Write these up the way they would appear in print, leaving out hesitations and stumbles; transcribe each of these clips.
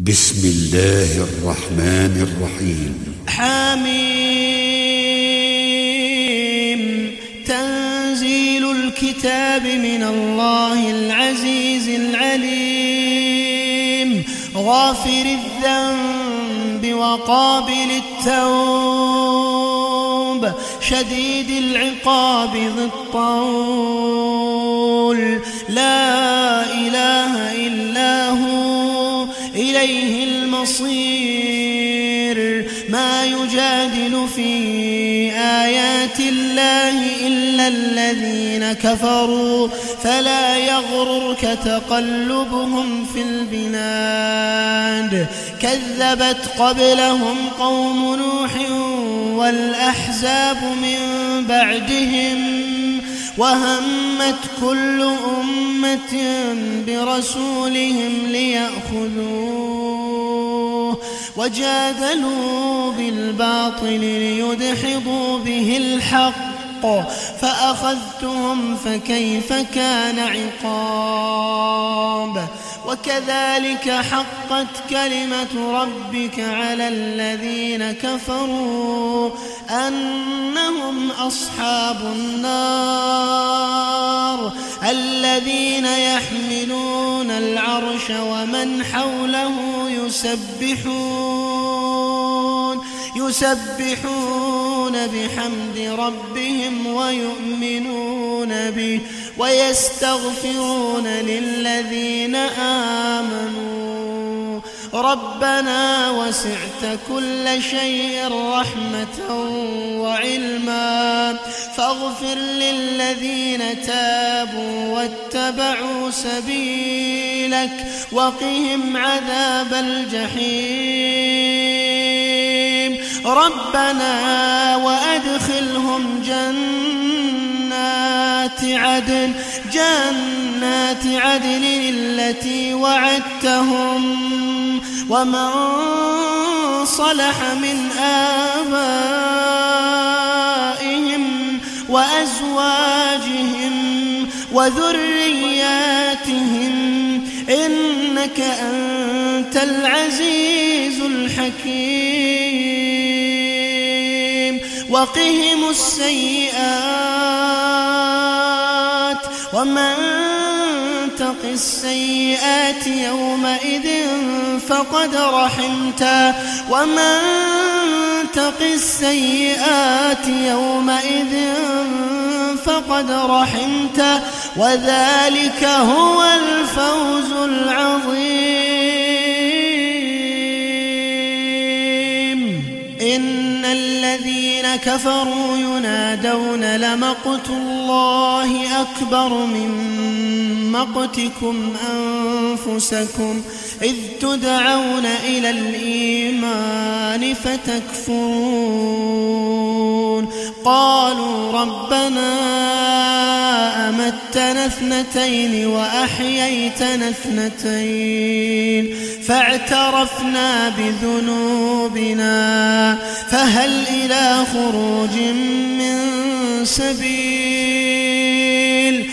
بسم الله الرحمن الرحيم. حميم. تنزيل الكتاب من الله العزيز العليم، غافر الذنب وقابل التوب، شديد العقاب ذي الطول، لا إله إلا هو، إليه المصير. ما يجادل في آيات الله إلا الذين كفروا، فلا يغررك تقلبهم في البلاد. كذبت قبلهم قوم نوح والأحزاب من بعدهم، وهمت كل أمة برسولهم ليأخذوه، وجادلوا بالباطل ليدحضوا به الحق، فأخذتهم فكيف كان عقاب. وكذلك حقت كلمة ربك على الذين كفروا أنهم أصحاب النار، الذين يحملون العرش ومن حوله يسبحون بحمد ربهم ويؤمنون به ويستغفرون للذين آمنوا. ربنا وسعت كل شيء رحمة وعلما، فاغفر للذين تابوا واتبعوا سبيلك، وقهم عذاب الجحيم. ربنا وأدخلهم جنات عدن التي وعدتهم، ومن صلح من آبائهم وأزواجهم وذرياتهم، إنك أنت العزيز الحكيم. وقهم السيئات، ومن تق السيئات يومئذ فقد رحمته، ومن تق السيئات يومئذ فقد رحمته، وذلك هو الفوز العظيم. إن الذين كفروا ينادون لمقت الله أكبر من مقتكم أنفسكم إذ تدعون إلى الإيمان فتكفرون. قالوا ربنا أمتنا اثنتين وأحييتنا اثنتين، فاعترفنا بذنوبنا، فهل إلى خروج من سبيل؟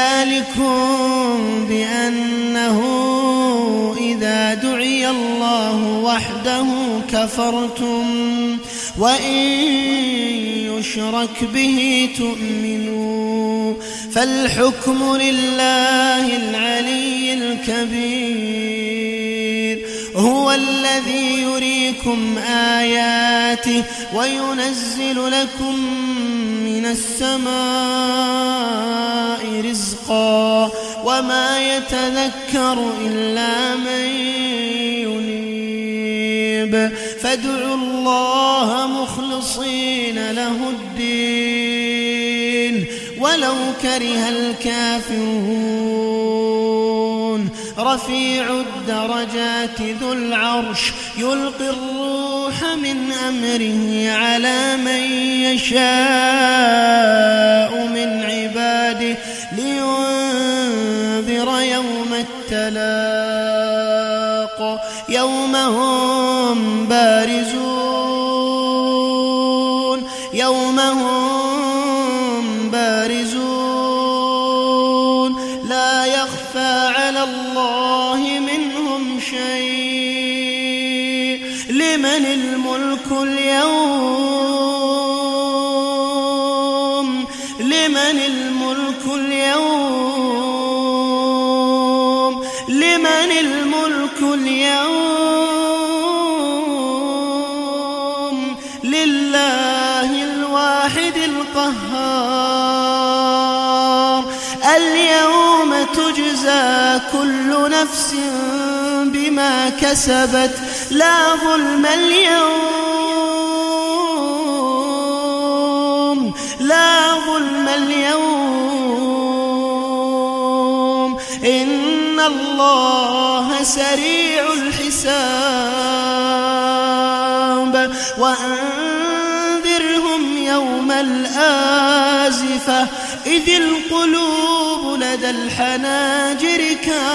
ذلكم بأنه إذا دعي الله وحده كفرتم، وإن يشرك به تؤمنوا، فالحكم لله العلي الكبير. هو الذي يريكم آياته وينزل لكم من السماء رزقا، وما يتذكر إلا من ينيب. فادعوا الله مخلصين له الدين ولو كره الكافرون. رفيع الدرجات ذو العرش يلقي الروح من أمره على من يشاء من عباده لينذر يوم التلاق، يوم هم بارزون لا يخفى على الله منهم شيء، لمن الملك اليوم لمن الملك اليوم لمن الملك اليوم لله الواحد القهار اليوم تجزى كل نفس بما كسبت لا ظلم اليوم لا ظلم اليوم إن الله سريع الحساب وأنذرهم يوم الآزفة إذ القلوب لدى الحناجر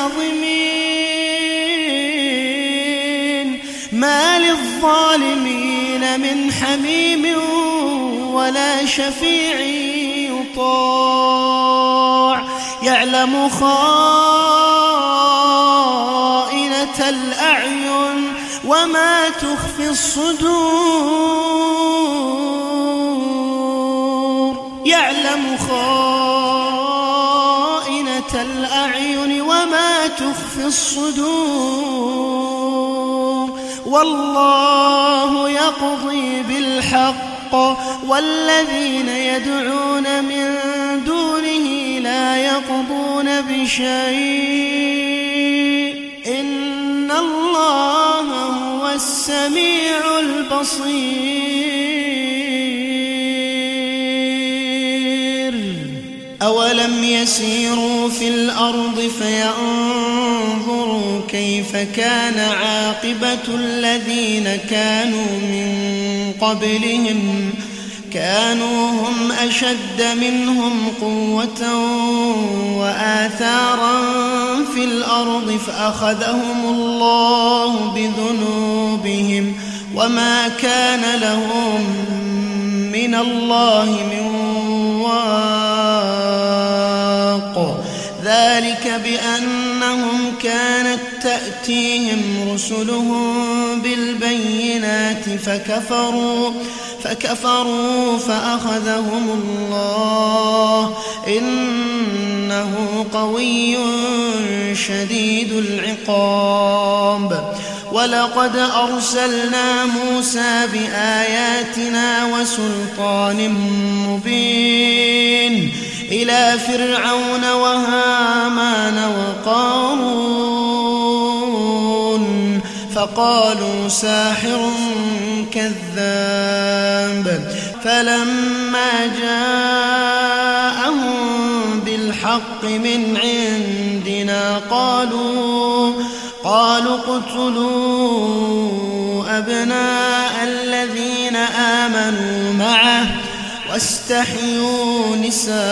كاظمين ما للظالمين من حميم ولا شفيع يطاع يعلم خائنة الأعين وما تخفي الصدور يعلم خائنة الأعين وما تخفي الصدور والله يقضي بالحق والذين يدعون من دونه لا يقضون بشيء إن الله هو السميع البصير أولم يسيروا في الأرض فينظروا كيف كان عاقبة الذين كانوا من قبلهم كانوا هم أشد منهم قوة وآثارا في الأرض فأخذهم الله بذنوبهم وما كان لهم من الله من واق ذلك بأنهم كانت تأتيهم رسلهم بالبينات فكفروا فأخذهم الله إنه قوي شديد العقاب ولقد أرسلنا موسى بآياتنا وسلطان مبين إلى فرعون وهامان وقارون فقالوا ساحر كذاب فلما جاءهم بالحق من عندنا قالوا اقتلوا أبناء الذين آمنوا معه واستحيوا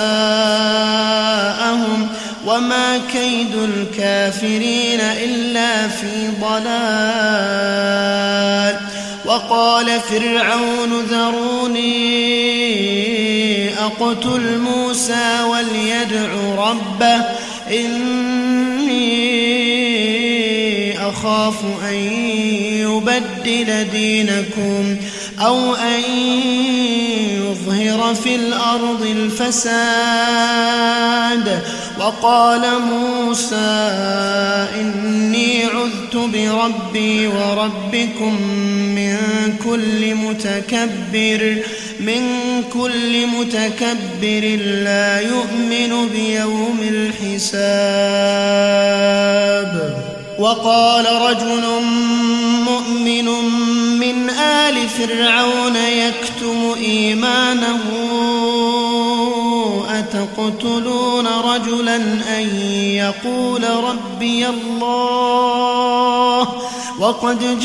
نساءهم وما كيد الكافرين إلا في ضلال وقال فرعون ذروني أقتل موسى وليدع ربه إني أخاف أن يبدل دينكم أو أن يظهر في الأرض الفساد وقال موسى إني عذت بربي وربكم من كل متكبر لا يؤمن بيوم الحساب وقال رجل مؤمن من آل فرعون يكتم إيمانه أتقتلون رجلا أن يقول ربي الله وقد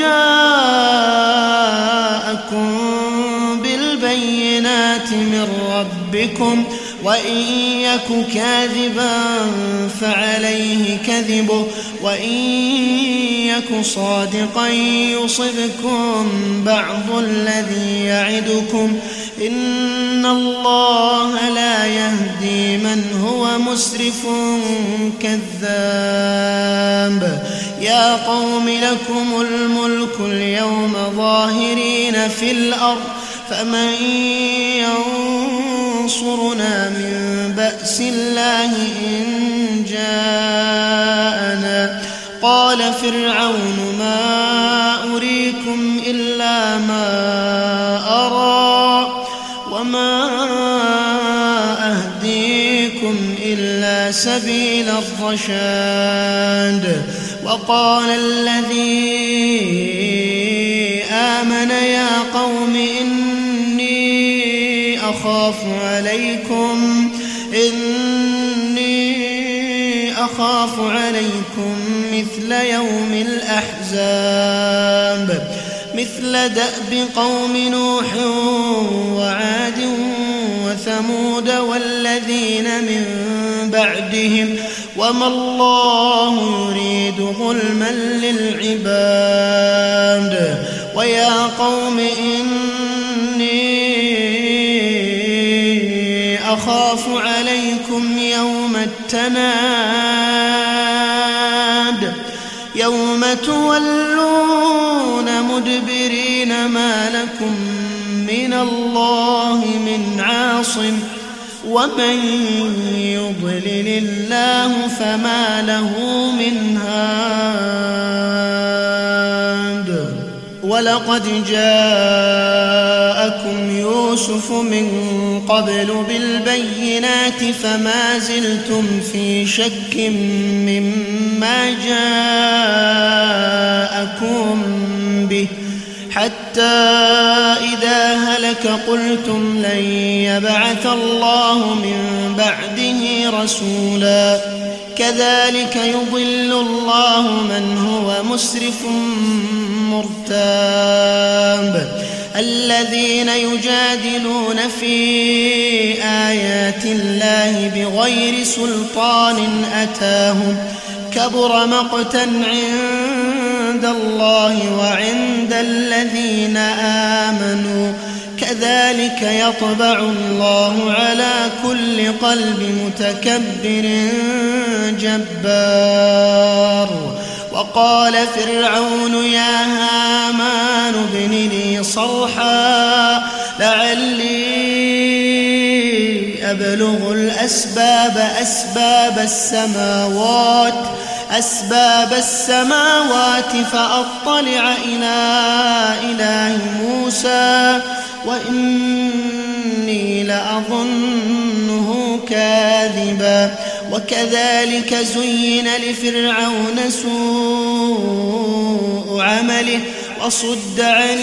جاءكم بالبينات من ربكم وإن يك كاذبا فعليه كذبه وإن يك صادقا يصبكم بعض الذي يعدكم إن الله لا يهدي من هو مسرف كذاب. يا قوم لكم الملك اليوم ظاهرين في الأرض فمن ينصرنا من بأس الله إن جاءنا. قال فرعون ما أريكم إلا ما أرى وما أهديكم إلا سبيل الرشاد. وقال الذي آمن يا قوم إني أخاف عليكم مثل يوم الأحزاب مثل دأب قوم نوح وعاد وثمود والذين من بعدهم وما الله يريد ظلما للعباد. ويا قوم إني أخاف عليكم يوم التناد يوم تولون مدبرين ما لكم من الله من عاصم ومن يضلل الله فما له من هاد. ولقد جاءكم يوسف من قبل بالبينات فما زلتم في شك مما جاءكم به حتى إذا هلك قلتم لن يبعث الله من بعده رسولا. كذلك يضل الله من هو مسرف مرتاب. الذين يجادلون في آيات الله بغير سلطان أتاهم كبر مقتا عند الله وعند الذين آمنوا كذلك يطبع الله على كل قلب متكبر جبار. وقال فرعون يا هامان ابن لي صرحا لعلي أبلغ أسباب السماوات فأطلع إلى إله موسى وإني لأظنه كاذبا. وكذلك زين لفرعون سوء عمله وصد عن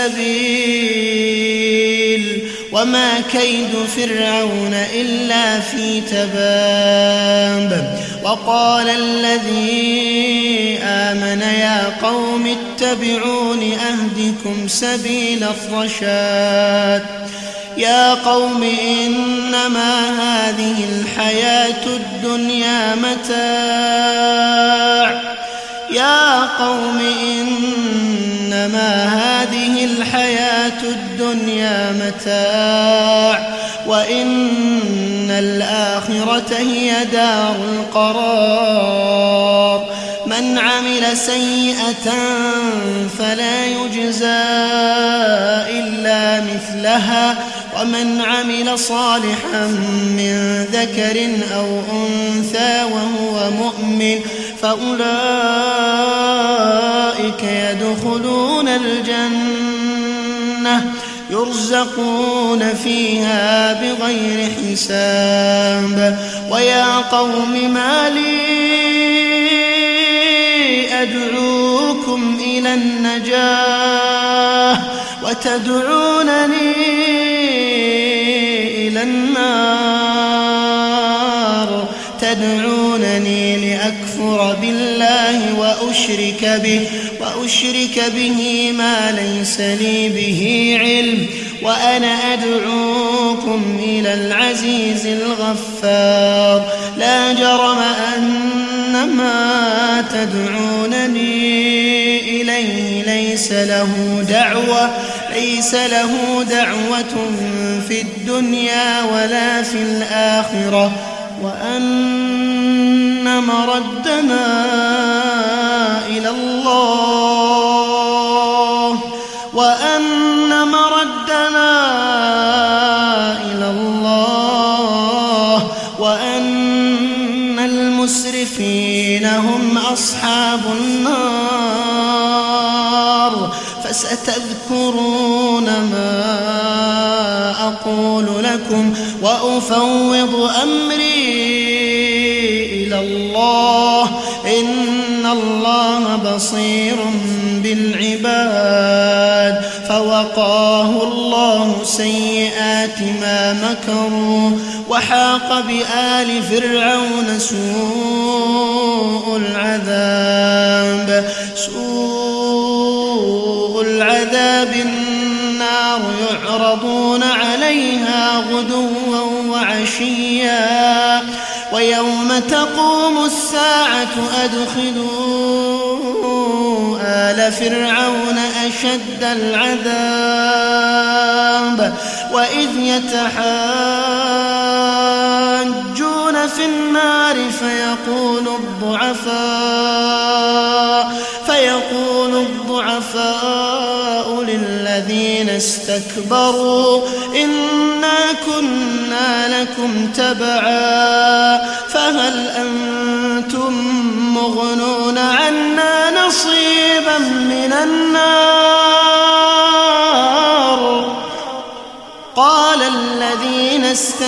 السبيل وما كيد فرعون إلا في تباب. وقال الذي آمن يا قوم اتبعون أهدكم سبيل الرشاد. يا قوم إنما هذه الحياة الدنيا متاع وإن الآخرة هي دار القرار. من عمل سيئة فلا يجزى إلا مثلها ومن عمل صالحا من ذكر أو أنثى وهو مؤمن فأولئك يدخلون الجنة يرزقون فيها بغير حساب. ويا قوم ما لي أدعوكم إلى النجاة وتدعونني إلى النار. تدعونني لأكفر بالله وأشرك به ما ليس لي به علم وأنا أدعوكم إلى العزيز الغفار لا جرم أن ما تدعونني إليه ليس له دعوة في الدنيا ولا في الآخرة وأن مردنا إلى الله وأن المسرفين هم أصحاب النار فستذكرون ما أقول لكم وأفوض أمري إلى الله إن الله بصير بالعباد فوقاه الله سيئات ما مكروا وحاق بآل فرعون سوء العذاب النار يعرضون عليها غدوا وعشيا ويوم تقوم الساعة أدخلوا آل فرعون أشد العذاب وإذ يتحاجون في النار فيقول الضعفاء للذين استكبروا إنا كنا لكم تبعا فهل أنتم مغنون عنا نصيبا من النار قال الذين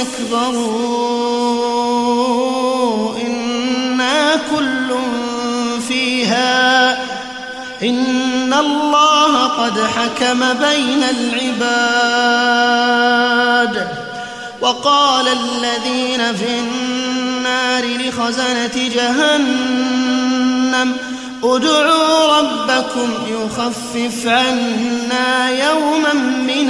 استكبروا إنا كل فيها إن الله قد حكم بين العباد وقال الذين في النار لخزنة جهنم ادعوا ربكم يخفف عنا يوما من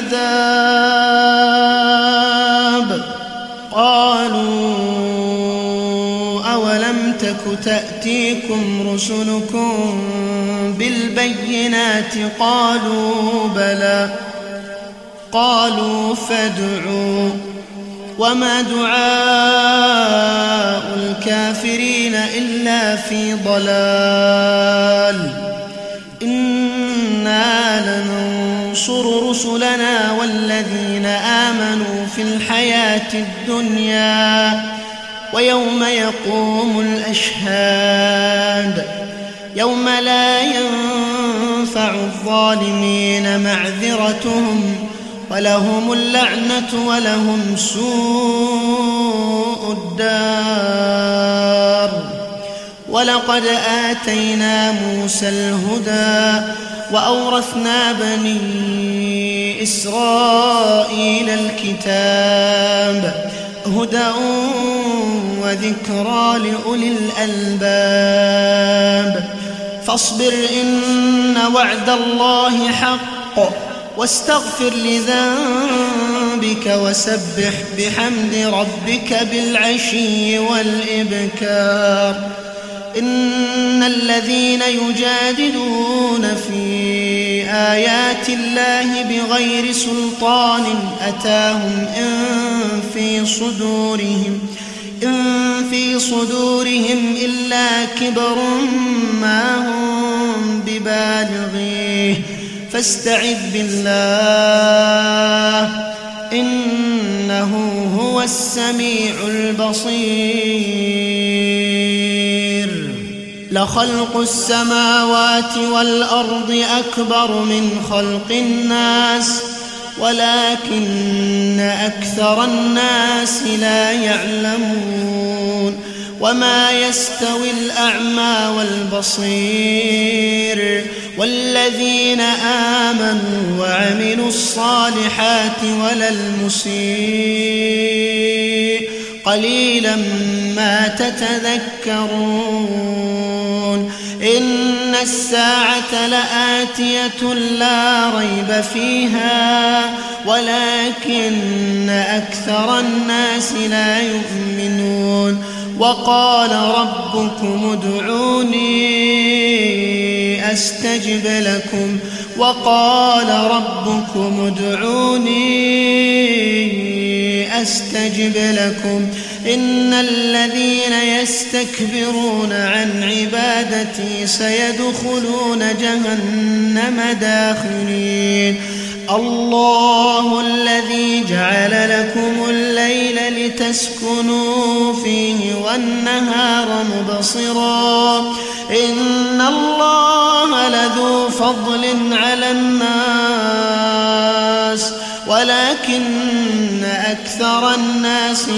العذاب قالوا أولم تك تأتيكم رسلكم بالبينات قالوا بلى قالوا فادعوا وما دعاء الكافرين إلا في ضلال إنا لننصر رسلنا والذين آمنوا في الحياة الدنيا ويوم يقوم الأشهاد يوم لا ينفع الظالمين معذرتهم ولهم اللعنة ولهم سوء الدار ولقد آتينا موسى الهدى وأورثنا بني إسرائيل الكتاب هدى وذكرى لأولي الألباب فاصبر إن وعد الله حق واستغفر لذنبك وسبح بحمد ربك بالعشي والإبكار إن الذين يجادلون في آيات الله بغير سلطان أتاهم إن في صدورهم إلا كبر ما هم ببالغيه فاستعذ بالله إنه هو السميع البصير لخلق السماوات والأرض أكبر من خلق الناس ولكن أكثر الناس لا يعلمون وما يستوي الأعمى والبصير والذين آمنوا وعملوا الصالحات ولا المسيء قليلا ما تتذكرون إن الساعة لآتية لا ريب فيها ولكن أكثر الناس لا يؤمنون وقال ربكم ادعوني أستجب لكم إن الذين يستكبرون عن عبادتي سيدخلون جهنم داخرين الله الذي جعل لكم الليل لتسكنوا فيه والنهار مبصرا إن الله لذو فضل على الناس ولكن أكثر الناس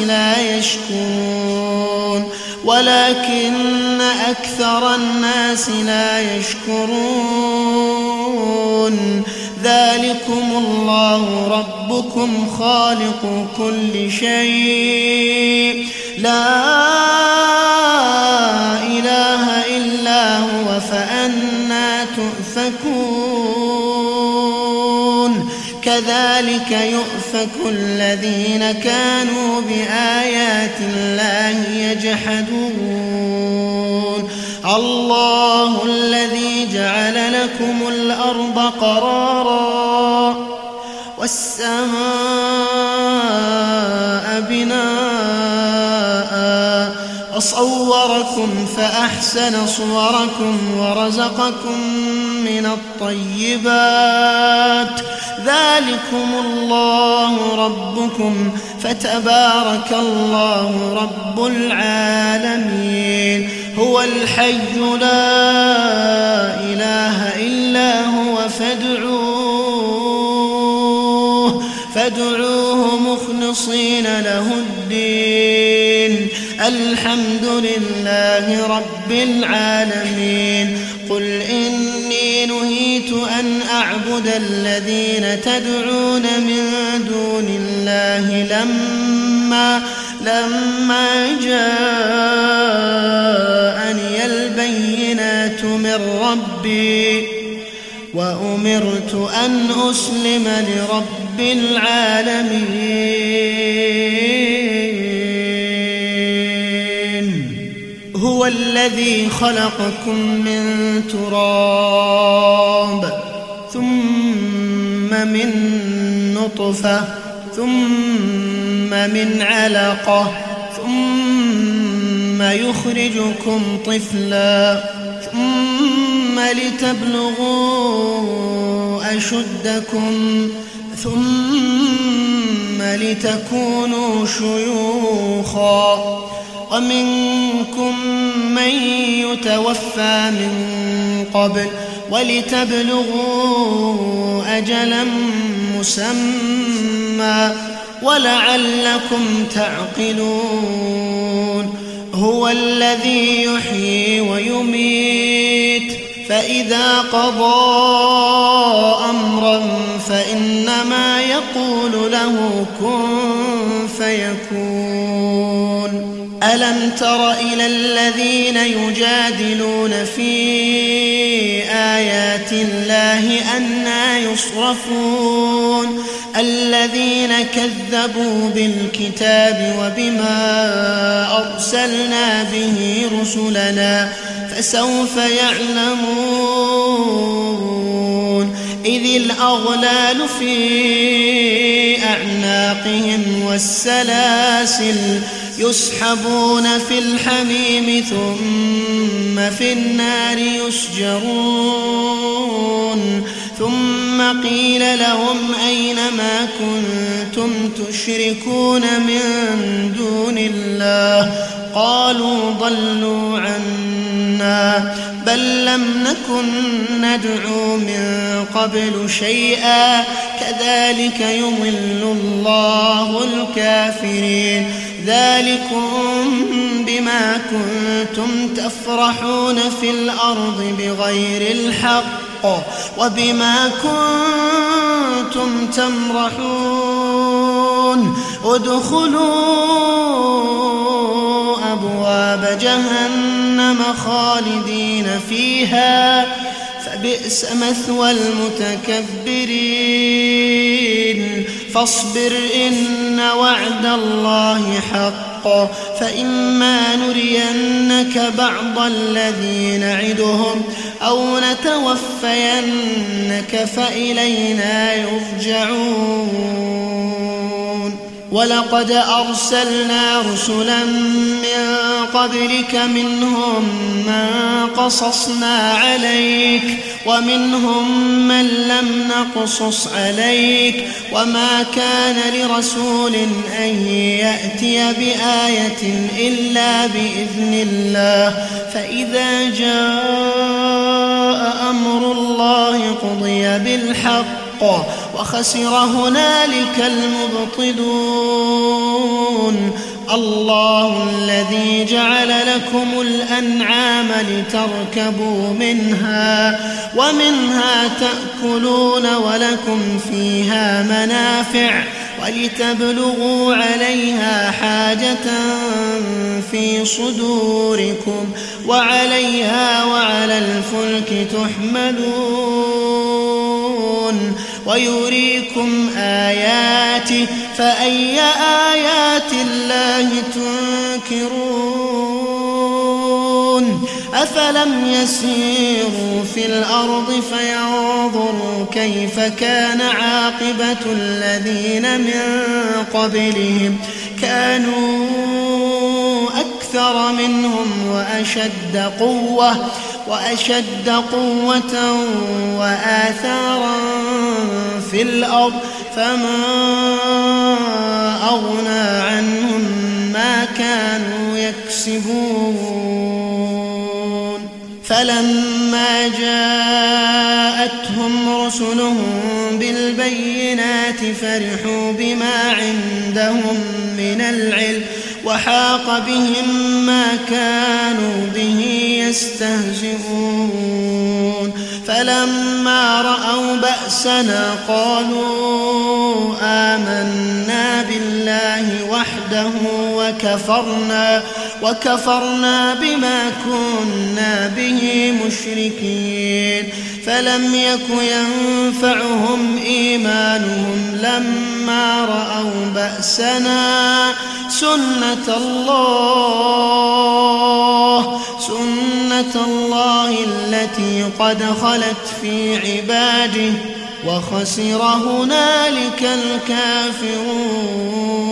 لا يشكرون ذلكم الله ربكم خالق كل شيء لا إله إلا هو فأنى تؤفكون كذلك يؤفك الذين كانوا بآيات الله يجحدون الله الذي جعل لكم الأرض قرارا والسماء بناء وصوركم فأحسن صوركم ورزقكم من الطيبات ذلكم الله ربكم فتبارك الله رب العالمين هو الحي لا إله إلا هو فادعوه مخلصين له الدين الحمد لله رب العالمين قل إني نهيت أن أعبد الذين تدعون من دون الله لما جاءني البينات من ربي وأمرت أن أسلم لرب العالمين هو الذي خلقكم من تراب ثم من نطفة ثم من علقة ثم يخرجكم طفلا ثم لتبلغوا أشدكم ثم لتكونوا شيوخا ومنكم من يتوفى من قبل ولتبلغوا أجلا مسمى ولعلكم تعقلون هو الذي يحيي ويميت فإذا قضى أمرا فإنما يقول له كن فيكون ألم تر إلى الذين يجادلون في آيات الله أنى يصرفون الذين كذبوا بالكتاب وبما أرسلنا به رسلنا فسوف يعلمون إذ الأغلال في أعناقهم والسلاسل يسحبون في الحميم ثم في النار يسجرون ثم قيل لهم أين ما كنتم تشركون من دون الله قالوا ضلوا عنا بل لم نكن ندعو من قبل شيئا كذلك يضل الله الكافرين ذلكم بما كنتم تفرحون في الأرض بغير الحق وبما كنتم تمرحون ادخلوا أبواب جهنم جهنم خالدين فيها فبئس مثوى المتكبرين فاصبر إن وعد الله حق فإما نرينك بعض الذي نعدهم أو نتوفينك فإلينا يرجعون ولقد أرسلنا رسلا من قبلك منهم من قصصنا عليك ومنهم من لم نقصص عليك وما كان لرسول أن يأتي بآية إلا بإذن الله فإذا جاء أمر الله قضي بالحق وخسر هنالك المبطلون الله الذي جعل لكم الأنعام لتركبوا منها ومنها تأكلون ولكم فيها منافع ولتبلغوا عليها حاجة في صدوركم وعليها وعلى الفلك تحملون ويريكم آياته فأي آيات الله تنكرون أفلم يسيروا في الأرض فينظروا كيف كان عاقبة الذين من قبلهم كانوا أكثر منهم وأشد قوة وآثارا في الأرض فما أغنى عنهم ما كانوا يكسبون فلما جاءتهم رسلهم بالبينات فرحوا بما عندهم من العلم وحاق بهم ما كانوا به يستهزئون فلما رأوا بأسنا قالوا آمنا بالله وحده وكفرنا بما كنا به مشركين فلم يك ينفعهم إيمانهم لما رأوا بأسنا سنة الله التي قد خلت في عباده وخسر هنالك الكافرون